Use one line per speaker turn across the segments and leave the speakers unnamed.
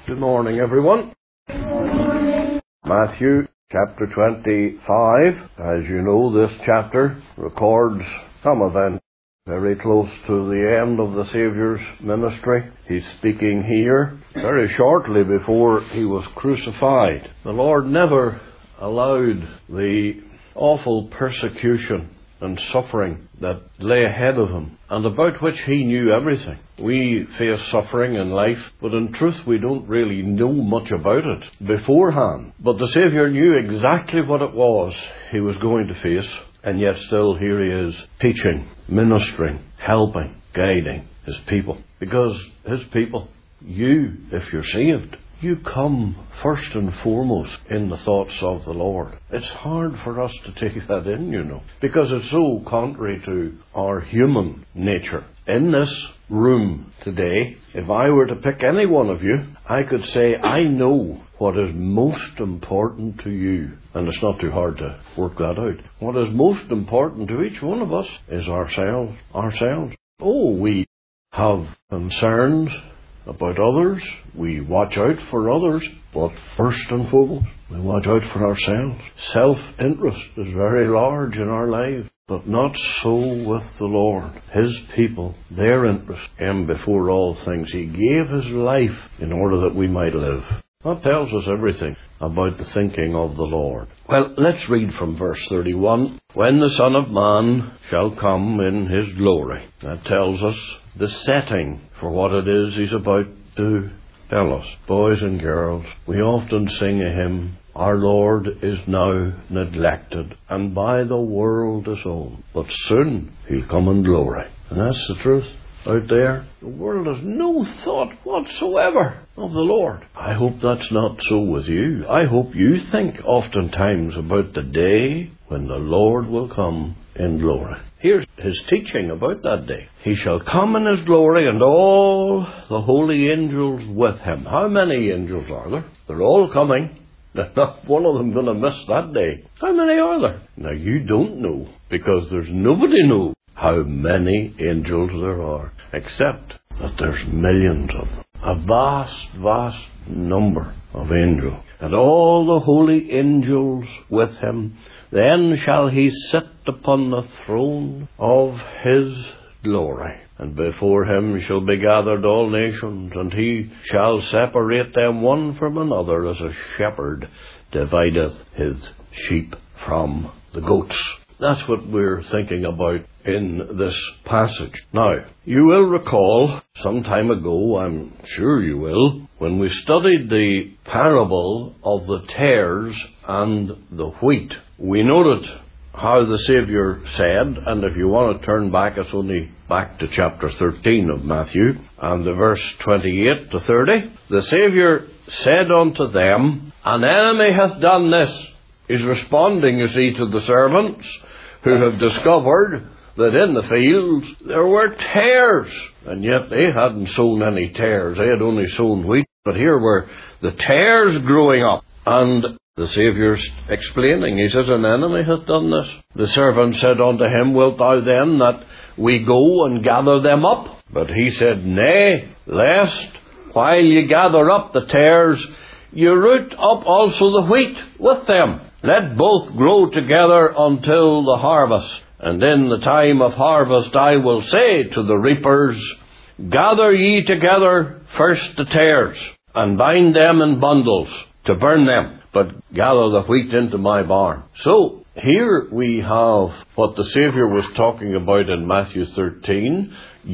Good morning, everyone. Matthew chapter 25. As you know, this chapter records some event very close to the end of the Saviour's ministry. He's speaking here very shortly before he was crucified. The Lord never allowed the awful persecution and suffering that lay ahead of him, and about which he knew everything. We face suffering in life, but in truth we don't really know much about it beforehand. But the Saviour knew exactly what it was he was going to face, and yet still here he is, teaching, ministering, helping, guiding his people. Because his people, you, if you're saved, you come first and foremost in the thoughts of the Lord. It's hard for us to take that in, because it's so contrary to our human nature. In this room today, if I were to pick any one of you, I could say, I know what is most important to you. And it's not too hard to work that out. What is most important to each one of us is ourselves. Oh, we have concerns about others, we watch out for others, but first and foremost, we watch out for ourselves. Self-interest is very large in our lives, but not so with the Lord. His people, their interest came before all things. He gave his life in order that we might live. That tells us everything about the thinking of the Lord. Well, let's read from verse 31. When the Son of Man shall come in his glory. That tells us the setting for what it is he's about to tell us. Boys and girls, we often sing a hymn, Our Lord is now neglected, and by the world disowned, but soon he'll come in glory. And that's the truth. Out there, the world has no thought whatsoever of the Lord. I hope that's not so with you. I hope you think oftentimes about the day when the Lord will come in glory. Here's his teaching about that day. He shall come in his glory, and all the holy angels with him. How many angels are there? They're all coming. There's not one of them going to miss that day. How many are there? Now, you don't know, because there's nobody knows how many angels there are, except that there's millions of them. A vast, vast number of angels. And all the holy angels with him. Then shall he sit upon the throne of his glory. And before him shall be gathered all nations, and he shall separate them one from another, as a shepherd divideth his sheep from the goats. That's what we're thinking about in this passage. Now, you will recall some time ago, I'm sure you will, when we studied the parable of the tares and the wheat. We noted how the Saviour said, and if you want to turn back, it's only back to chapter 13 of Matthew, and the verse 28 to 30. The Saviour said unto them, An enemy hath done this. He's responding, you see, to the servants who have discovered that in the fields there were tares, and yet they hadn't sown any tares. They had only sown wheat, but here were the tares growing up. And the Saviour's explaining. He says, An enemy hath done this. The servant said unto him, Wilt thou then that we go and gather them up? But he said, Nay, lest while ye gather up the tares, you root up also the wheat with them. Let both grow together until the harvest. And in the time of harvest I will say to the reapers, Gather ye together first the tares, and bind them in bundles to burn them, but gather the wheat into my barn. So here we have what the Saviour was talking about in Matthew 13,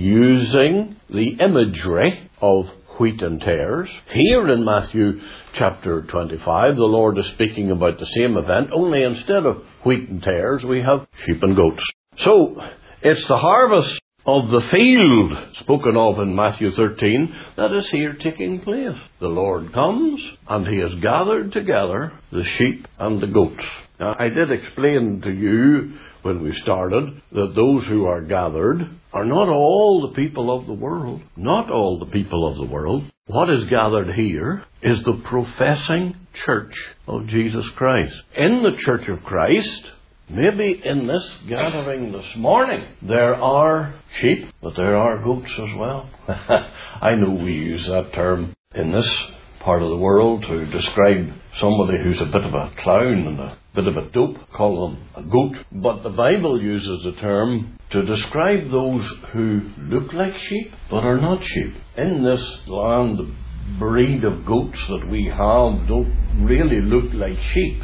using the imagery of wheat and tares. Here in Matthew chapter 25, the Lord is speaking about the same event, only instead of wheat and tares, we have sheep and goats. So, it's the harvest of the field spoken of in Matthew 13 that is here taking place. The Lord comes and he has gathered together the sheep and the goats. Now, I did explain to you when we started that those who are gathered are not all the people of the world. Not all the people of the world. What is gathered here is the professing church of Jesus Christ. In the church of Christ, maybe in this gathering this morning, there are sheep, but there are goats as well. I know we use that term in this part of the world to describe somebody who's a bit of a clown and a bit of a dope, call them a goat. But the Bible uses the term to describe those who look like sheep but are not sheep. In this land, the breed of goats that we have don't really look like sheep.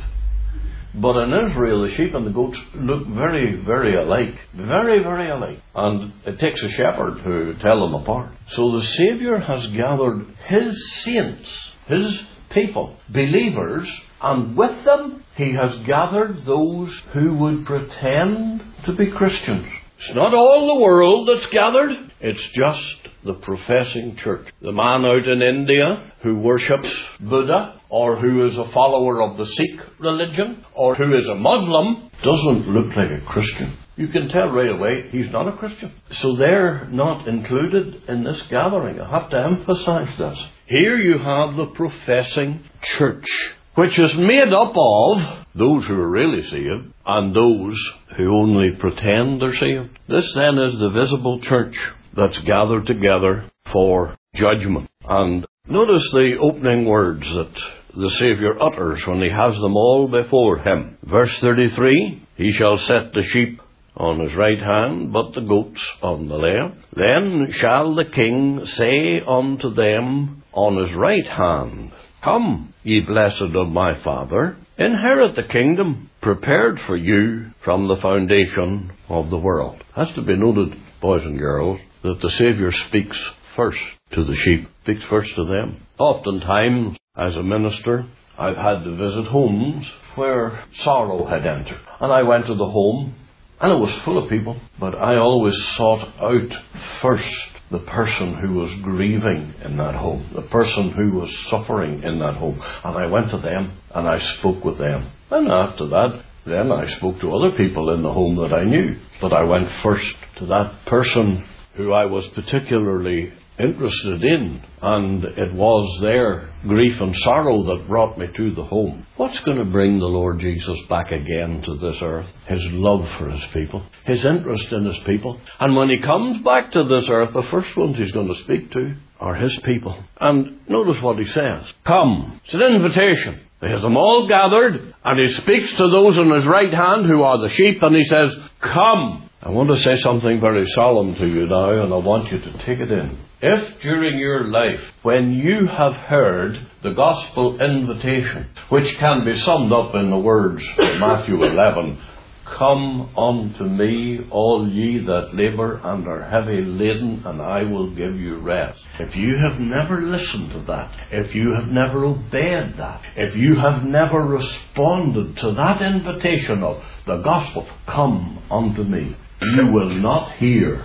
But in Israel, the sheep and the goats look very, very alike. Very, very alike. And it takes a shepherd to tell them apart. So the Saviour has gathered His saints, His people, believers, and with them He has gathered those who would pretend to be Christians. It's not all the world that's gathered. It's just the professing church. The man out in India who worships Buddha, or who is a follower of the Sikh religion, or who is a Muslim, doesn't look like a Christian. You can tell right away he's not a Christian. So they're not included in this gathering. I have to emphasize this. Here you have the professing church, which is made up of those who are really saved and those who only pretend they're saved. This then is the visible church that's gathered together for judgment. And notice the opening words that the Saviour utters when He has them all before Him. Verse 33, He shall set the sheep on His right hand, but the goats on the left. Then shall the King say unto them on His right hand, Come, ye blessed of my Father, inherit the kingdom prepared for you from the foundation of the world. Has to be noted, boys and girls, that the Saviour speaks first to the sheep, speaks first to them. Oftentimes, as a minister, I've had to visit homes where sorrow had entered. And I went to the home, and it was full of people, but I always sought out first the person who was grieving in that home, the person who was suffering in that home. And I went to them, and I spoke with them. And after that, then I spoke to other people in the home that I knew. But I went first to that person who I was particularly interested in, and it was their grief and sorrow that brought me to the home. What's going to bring the Lord Jesus back again to this earth? His love for His people, His interest in His people. And when He comes back to this earth, the first ones He's going to speak to are His people. And notice what He says. Come. It's an invitation. He has them all gathered, and He speaks to those on His right hand who are the sheep, and He says, Come. I want to say something very solemn to you now, and I want you to take it in. If during your life, when you have heard the gospel invitation, which can be summed up in the words of Matthew 11, Come unto me, all ye that labour and are heavy laden, and I will give you rest. If you have never listened to that, if you have never obeyed that, if you have never responded to that invitation of the gospel, come unto me, you will not hear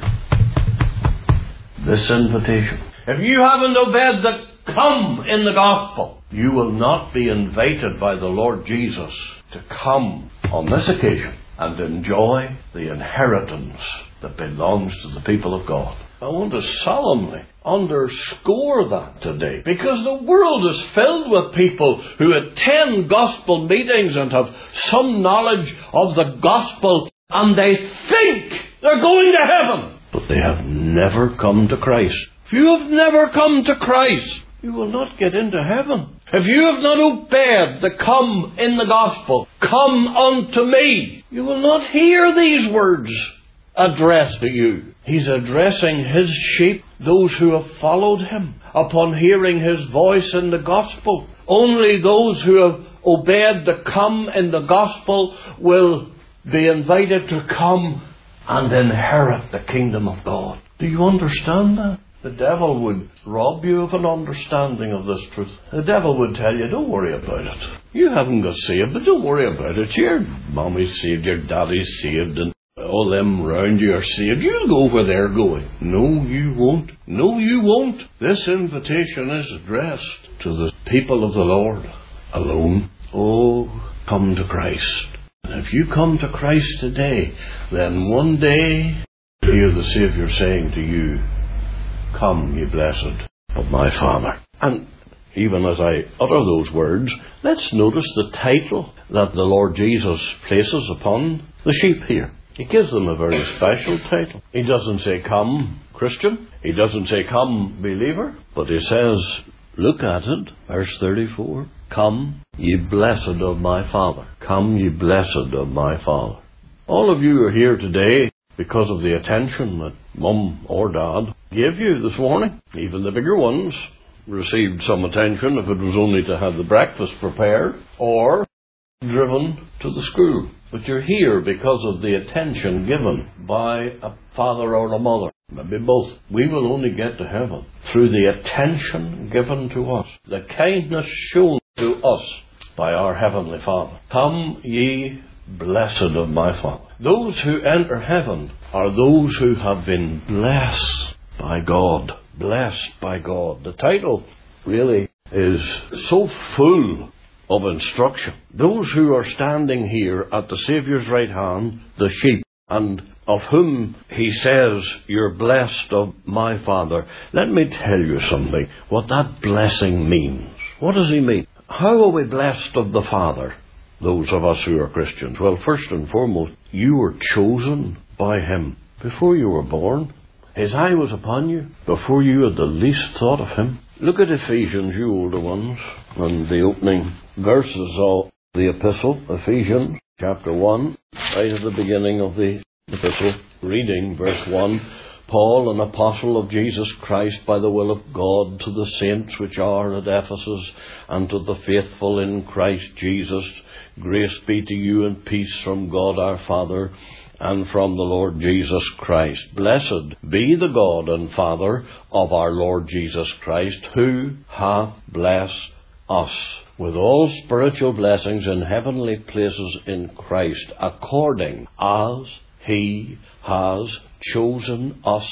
this invitation. If you haven't obeyed the come in the gospel, you will not be invited by the Lord Jesus to come on this occasion and enjoy the inheritance that belongs to the people of God. I want to solemnly underscore that today, because the world is filled with people who attend gospel meetings and have some knowledge of the gospel, and they think they're going to heaven, but they have never come to Christ. If you have never come to Christ, you will not get into heaven. If you have not obeyed the come in the gospel, come unto me, you will not hear these words addressed to you. He's addressing His sheep, those who have followed Him upon hearing His voice in the gospel. Only those who have obeyed the come in the gospel will be invited to come and inherit the kingdom of God. Do you understand that? The devil would rob you of an understanding of this truth. The devil would tell you, don't worry about it. You haven't got saved, but don't worry about it. Your mommy's saved, your daddy's saved, and all them round you are saved. You'll go where they're going. No, you won't. No, you won't. This invitation is addressed to the people of the Lord alone. Oh, come to Christ. And if you come to Christ today, then one day hear the Saviour saying to you, Come, ye blessed of my Father. And even as I utter those words, let's notice the title that the Lord Jesus places upon the sheep here. He gives them a very special title. He doesn't say, Come, Christian. He doesn't say, Come, believer. But He says, Look at it, verse 34. Come, ye blessed of my Father. Come, ye blessed of my Father. All of you are here today because of the attention that Mum or Dad gave you this morning. Even the bigger ones received some attention if it was only to have the breakfast prepared or driven to the school. But you're here because of the attention given by a father or a mother. Maybe both. We will only get to heaven through the attention given to us, the kindness shown to us by our Heavenly Father. Come ye blessed of my Father. Those who enter heaven are those who have been blessed by God. Blessed by God. The title really is so full of instruction. Those who are standing here at the Saviour's right hand, the sheep, and of whom he says, you're blessed of my Father. Let me tell you something, what that blessing means. What does he mean? How are we blessed of the Father, those of us who are Christians? Well, first and foremost, you were chosen by him before you were born. His eye was upon you before you had the least thought of him. Look at Ephesians, you older ones, and the opening verses of the epistle, Ephesians chapter 1, right at the beginning of the epistle, reading verse 1. Paul, an apostle of Jesus Christ by the will of God, to the saints which are at Ephesus, and to the faithful in Christ Jesus, grace be to you and peace from God our Father and from the Lord Jesus Christ. Blessed be the God and Father of our Lord Jesus Christ, who hath blessed us with all spiritual blessings in heavenly places in Christ, according as he has chosen us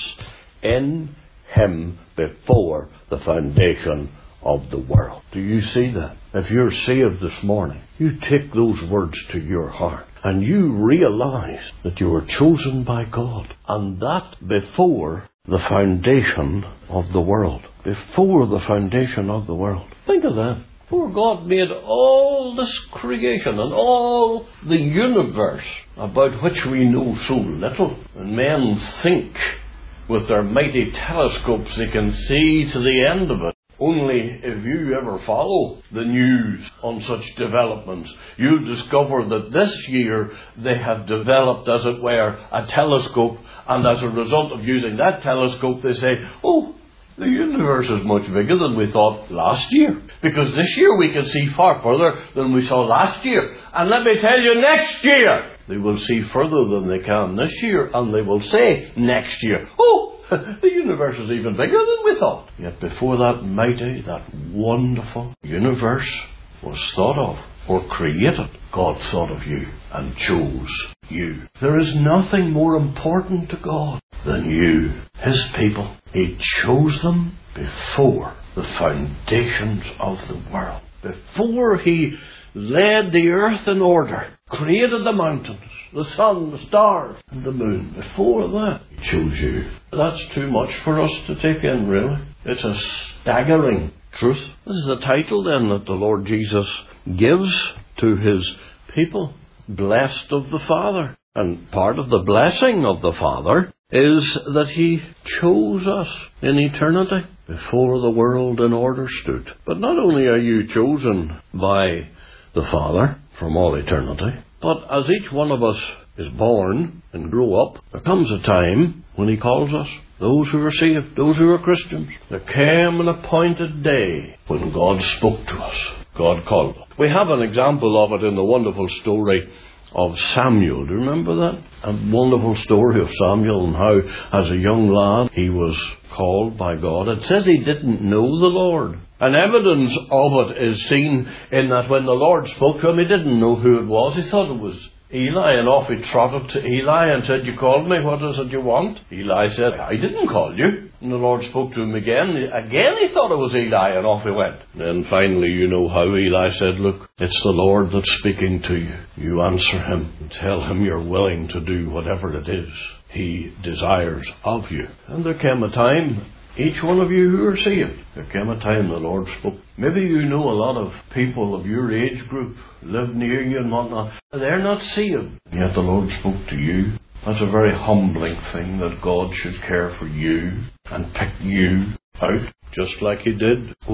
in him before the foundation of the world. Do you see that? If you're saved this morning, you take those words to your heart and you realize that you were chosen by God, and that before the foundation of the world. Before the foundation of the world. Think of that. Before God made all this creation and all the universe about which we know so little, and men think with their mighty telescopes they can see to the end of it. Only if you ever follow the news on such developments, you'll discover that this year they have developed, as it were, a telescope, and as a result of using that telescope they say, oh, the universe is much bigger than we thought last year. Because this year we can see far further than we saw last year. And let me tell you, next year they will see further than they can this year. And they will say next year, oh, the universe is even bigger than we thought. Yet before that mighty, that wonderful universe was thought of or created, God thought of you and chose you. There is nothing more important to God than you, his people. He chose them before the foundations of the world. Before he laid the earth in order, created the mountains, the sun, the stars, and the moon. Before that, he chose you. That's too much for us to take in, really. It's a staggering truth. This is the title, then, that the Lord Jesus gives to his people. Blessed of the Father. And part of the blessing of the Father is that he chose us in eternity before the world in order stood. But not only are you chosen by the Father from all eternity, but as each one of us is born and grow up, there comes a time when he calls us, those who are saved, those who are Christians. There came an appointed day when God spoke to us. God called us. We have an example of it in the wonderful story of Samuel. Do you remember that? A wonderful story of Samuel and how, as a young lad, he was called by God. It says he didn't know the Lord. And evidence of it is seen in that when the Lord spoke to him, he didn't know who it was. He thought it was Eli, and off he trotted to Eli and said, you called me, what is it you want? Eli said, I didn't call you. And the Lord spoke to him again. Again he thought it was Eli, and off he went. Then finally, you know how Eli said, look, it's the Lord that's speaking to you. You answer him and tell him you're willing to do whatever it is he desires of you. And there came a time, each one of you who are saved, there came a time the Lord spoke. Maybe you know a lot of people of your age group, live near you and whatnot. They're not saved. Yet the Lord spoke to you. That's a very humbling thing, that God should care for you and pick you out, just like he did with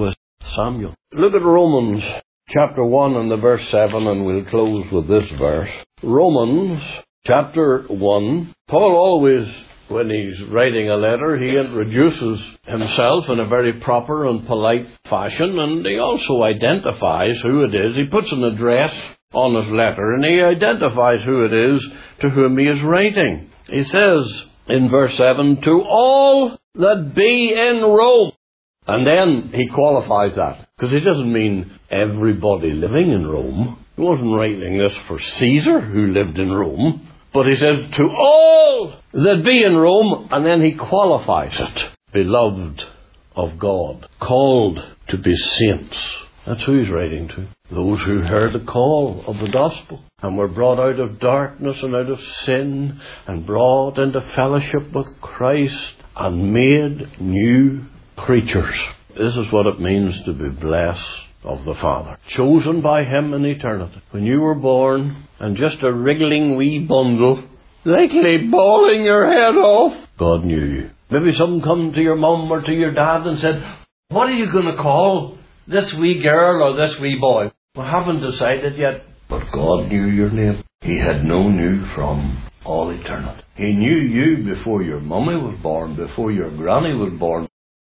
Samuel. Look at Romans chapter 1 and the verse 7, and we'll close with this verse. Romans chapter 1. Paul always, when he's writing a letter, he introduces himself in a very proper and polite fashion, and he also identifies who it is. He puts an address on his letter, and he identifies who it is to whom he is writing. He says in verse 7, to all that be in Rome. And then he qualifies that, because he doesn't mean everybody living in Rome. He wasn't writing this for Caesar, who lived in Rome. But he says, to all that be in Rome, and then he qualifies it. Beloved of God, called to be saints. That's who he's writing to. Those who heard the call of the gospel and were brought out of darkness and out of sin and brought into fellowship with Christ and made new creatures. This is what it means to be blessed of the Father. Chosen by Him in eternity. When you were born and just a wriggling wee bundle, likely bawling your head off, God knew you. Maybe someone come to your mum or to your dad and said, what are you going to call this wee girl or this wee boy? We haven't decided yet. But God knew your name. He had known you from all eternity. He knew you before your mummy was born, before your granny was born,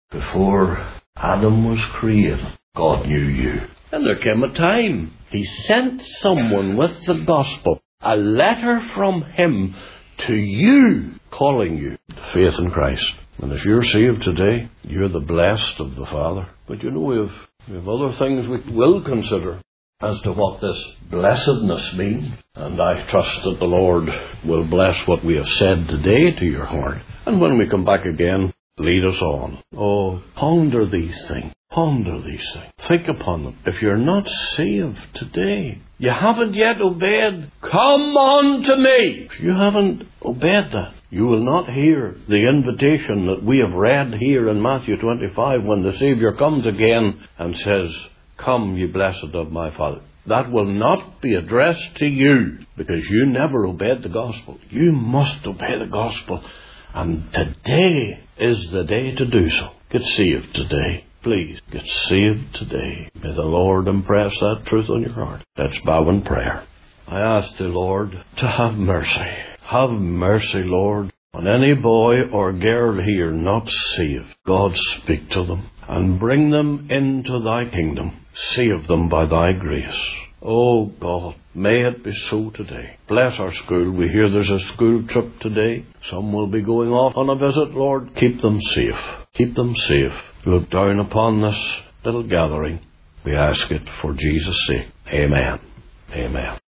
before Adam was created. God knew you. And there came a time He sent someone with the gospel, a letter from Him to you, calling you to faith in Christ. And if you're saved today, you're the blessed of the Father. But you know, we have other things we will consider as to what this blessedness means. And I trust that the Lord will bless what we have said today to your heart. And when we come back again, lead us on. Oh, ponder these things. Ponder these things. Think upon them. If you're not saved today, you haven't yet obeyed, come unto me. If you haven't obeyed that, you will not hear the invitation that we have read here in Matthew 25 when the Saviour comes again and says, come, ye blessed of my Father. That will not be addressed to you because you never obeyed the gospel. You must obey the gospel. And today is the day to do so. Get saved today. Please, get saved today. May the Lord impress that truth on your heart. Let's bow in prayer. I ask the Lord to have mercy. Have mercy, Lord, on any boy or girl here not saved. God, speak to them and bring them into thy kingdom. Save them by thy grace. Oh God, may it be so today. Bless our school. We hear there's a school trip today. Some will be going off on a visit, Lord. Keep them safe. Keep them safe. Look down upon this little gathering. We ask it for Jesus' sake. Amen. Amen.